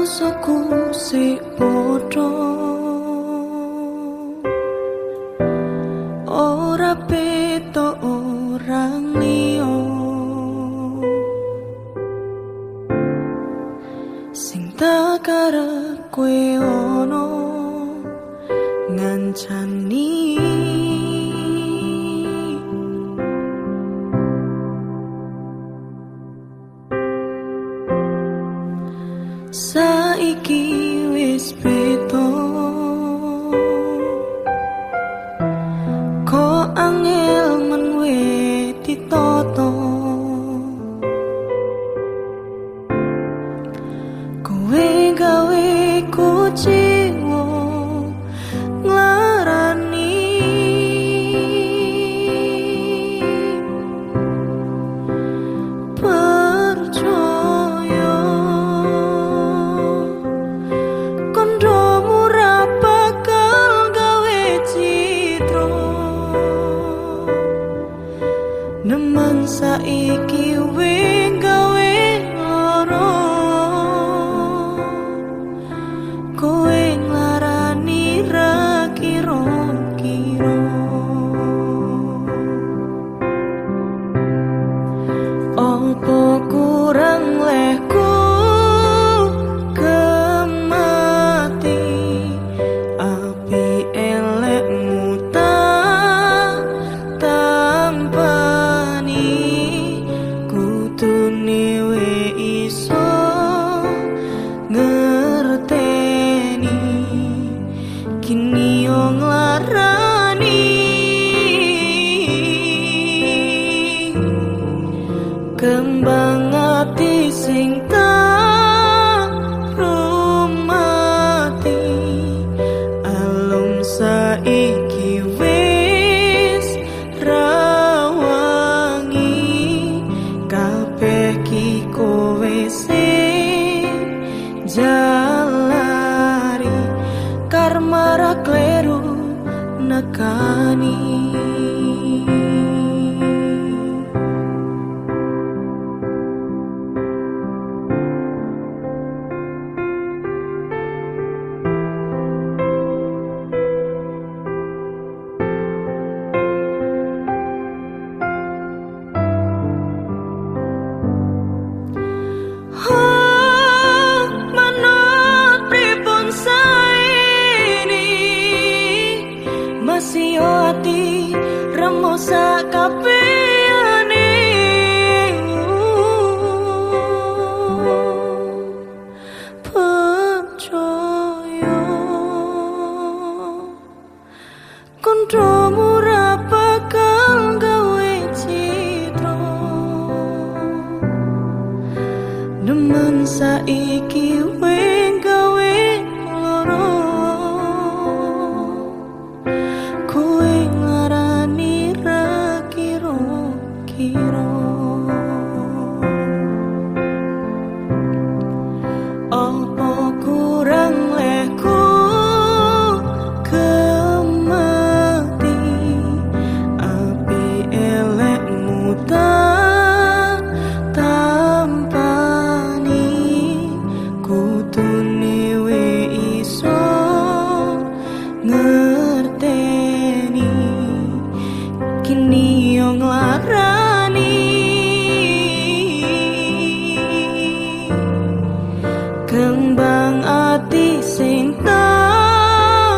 Mangsaku si padha ora beda orang liya sing tak arep kowe ono ngancani saiki wis beda kok angel men ditata kowe gawe kuciwa nglarani nemen saiki wing gawe lara kowe nglarani ra kira-kira apa kurang lehku kemati api elekmu tak tanpa ngerteni kini yo nglarani kembang ati sing tak rumati alum saiki wis rawangi kabeh ki kowe jalari karma ra kleru nekani masih ati remo sakabehane percaya kontromu ra bakal gawe citra nemen saiki wing gawe lara kowe nglarani ra kira-kira apa kurang lehku kemati api elekmu tak tampani kudune we iso ngerteni kini yo nglarani kembang ati sing tak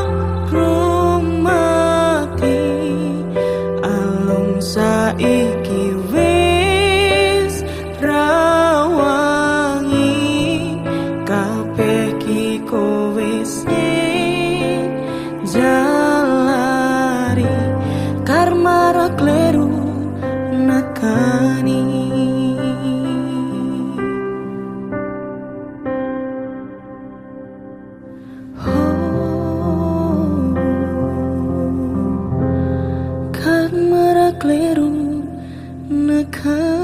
rumati alung saiki wis rawangi kabeh ki kowe sing jalari karma ra kleru nekani karma ra kleru nekani